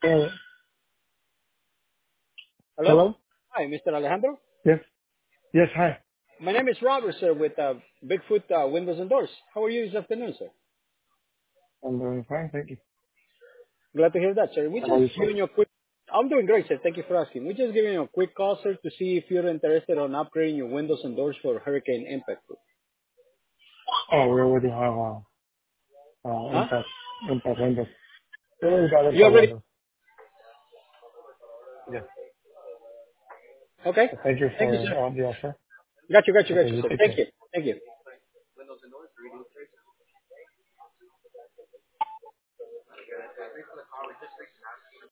Uh, Hello? hello? Hi, Mr. Alejandro. Yes. Yes. Hi. My name is Robert, sir, with Bigfoot Windows and Doors. How are you this afternoon, sir? I'm doing fine. Thank you. Glad to hear that, sir. We How about just yourself? giving you a quick... I'm doing great, sir. Thank you for asking. We're just giving you a quick call, sir, to see if you're interested on upgrading your windows and doors for hurricane impact proof. Oh, we already have Huh? impact windows. We already got You impact already... windows. Yes. Okay. So thank you Thank you, for sir. the offer. Got you, Okay, got you, you sir. take Thank care. you. Thank you.